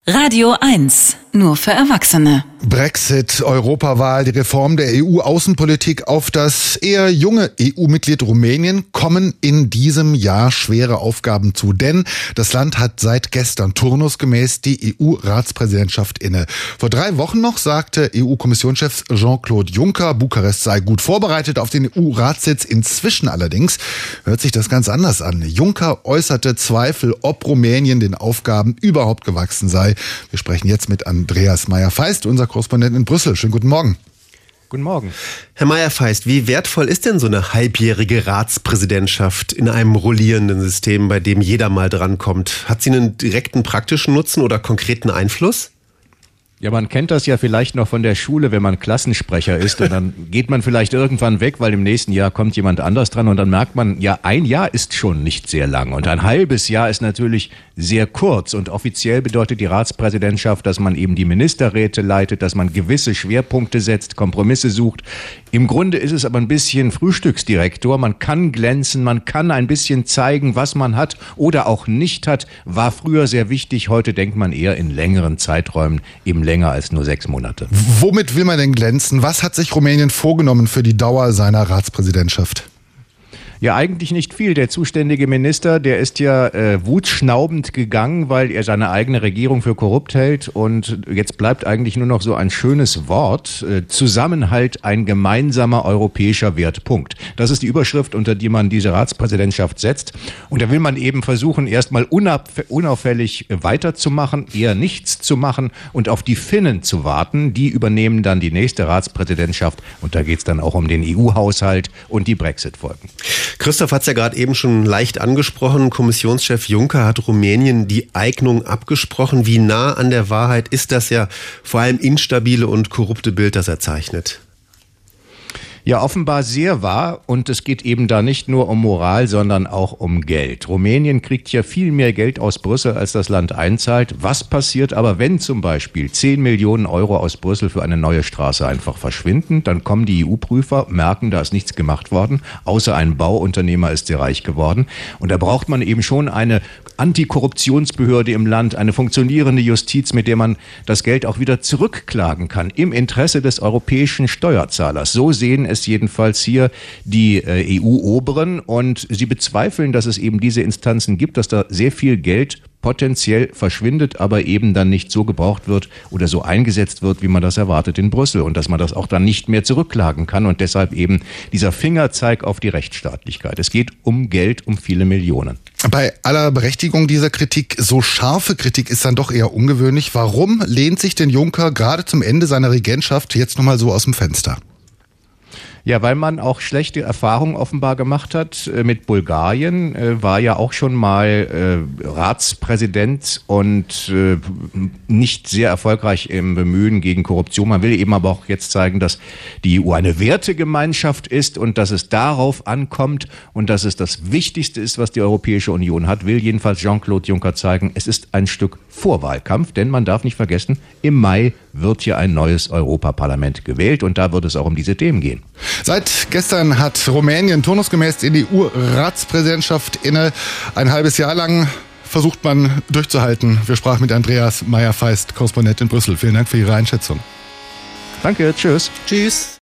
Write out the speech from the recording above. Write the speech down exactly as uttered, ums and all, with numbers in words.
Radio eins, nur für Erwachsene. Brexit, Europawahl, die Reform der E U-Außenpolitik auf das eher junge E U-Mitglied Rumänien kommen in diesem Jahr schwere Aufgaben zu. Denn das Land hat seit gestern turnusgemäß die E U-Ratspräsidentschaft inne. Vor drei Wochen noch sagte E U-Kommissionschef Jean-Claude Juncker, Bukarest sei gut vorbereitet auf den E U-Ratssitz. Inzwischen allerdings hört sich das ganz anders an. Juncker äußerte Zweifel, ob Rumänien den Aufgaben überhaupt gewachsen sei. Wir sprechen jetzt mit Andreas Meyer-Feist, unser Korrespondent in Brüssel. Schönen guten Morgen. Guten Morgen. Herr Meyer-Feist, wie wertvoll ist denn so eine halbjährige Ratspräsidentschaft in einem rollierenden System, bei dem jeder mal drankommt? Hat sie einen direkten praktischen Nutzen oder konkreten Einfluss? Ja, man kennt das ja vielleicht noch von der Schule, wenn man Klassensprecher ist und dann geht man vielleicht irgendwann weg, weil im nächsten Jahr kommt jemand anders dran und dann merkt man, ja, ein Jahr ist schon nicht sehr lang und ein halbes Jahr ist natürlich sehr kurz und offiziell bedeutet die Ratspräsidentschaft, dass man eben die Ministerräte leitet, dass man gewisse Schwerpunkte setzt, Kompromisse sucht. Im Grunde ist es aber ein bisschen Frühstücksdirektor, man kann glänzen, man kann ein bisschen zeigen, was man hat oder auch nicht hat, war früher sehr wichtig, heute denkt man eher in längeren Zeiträumen, eben länger als nur sechs Monate. Womit will man denn glänzen? Was hat sich Rumänien vorgenommen für die Dauer seiner Ratspräsidentschaft? Ja, eigentlich nicht viel. Der zuständige Minister, der ist ja äh, wutschnaubend gegangen, weil er seine eigene Regierung für korrupt hält. Und jetzt bleibt eigentlich nur noch so ein schönes Wort. Äh, Zusammenhalt, ein gemeinsamer europäischer Wert. Punkt. Das ist die Überschrift, unter die man diese Ratspräsidentschaft setzt. Und da will man eben versuchen, erstmal unauffällig weiterzumachen, eher nichts zu machen und auf die Finnen zu warten. Die übernehmen dann die nächste Ratspräsidentschaft. Und da geht's dann auch um den E U-Haushalt und die Brexit-Folgen. Christoph hat es ja gerade eben schon leicht angesprochen. Kommissionschef Juncker hat Rumänien die Eignung abgesprochen. Wie nah an der Wahrheit ist das ja vor allem instabile und korrupte Bild, das er zeichnet? Ja, offenbar sehr wahr und es geht eben da nicht nur um Moral, sondern auch um Geld. Rumänien kriegt ja viel mehr Geld aus Brüssel, als das Land einzahlt. Was passiert aber, wenn zum Beispiel zehn Millionen Euro aus Brüssel für eine neue Straße einfach verschwinden? Dann kommen die E U-Prüfer, merken, da ist nichts gemacht worden, außer ein Bauunternehmer ist sehr reich geworden. Und da braucht man eben schon eine Antikorruptionsbehörde im Land, eine funktionierende Justiz, mit der man das Geld auch wieder zurückklagen kann, im Interesse des europäischen Steuerzahlers. So sehen es jedenfalls hier die äh, E U-Oberen und sie bezweifeln, dass es eben diese Instanzen gibt, dass da sehr viel Geld potenziell verschwindet, aber eben dann nicht so gebraucht wird oder so eingesetzt wird, wie man das erwartet in Brüssel und dass man das auch dann nicht mehr zurückklagen kann und deshalb eben dieser Fingerzeig auf die Rechtsstaatlichkeit. Es geht um Geld, um viele Millionen. Bei aller Berechtigung dieser Kritik, so scharfe Kritik ist dann doch eher ungewöhnlich. Warum lehnt sich denn Juncker gerade zum Ende seiner Regentschaft jetzt nochmal so aus dem Fenster? Ja, weil man auch schlechte Erfahrungen offenbar gemacht hat mit Bulgarien, äh, war ja auch schon mal äh, Ratspräsident und äh, nicht sehr erfolgreich im Bemühen gegen Korruption. Man will eben aber auch jetzt zeigen, dass die E U eine Wertegemeinschaft ist und dass es darauf ankommt und dass es das Wichtigste ist, was die Europäische Union hat, will jedenfalls Jean-Claude Juncker zeigen. Es ist ein Stück Vorwahlkampf, denn man darf nicht vergessen, im Mai wird hier ein neues Europaparlament gewählt und da wird es auch um diese Themen gehen. Seit gestern hat Rumänien turnusgemäß die E U-Ratspräsidentschaft inne. Ein halbes Jahr lang versucht man durchzuhalten. Wir sprachen mit Andreas Meyer-Feist, Korrespondent in Brüssel. Vielen Dank für Ihre Einschätzung. Danke, tschüss. Tschüss.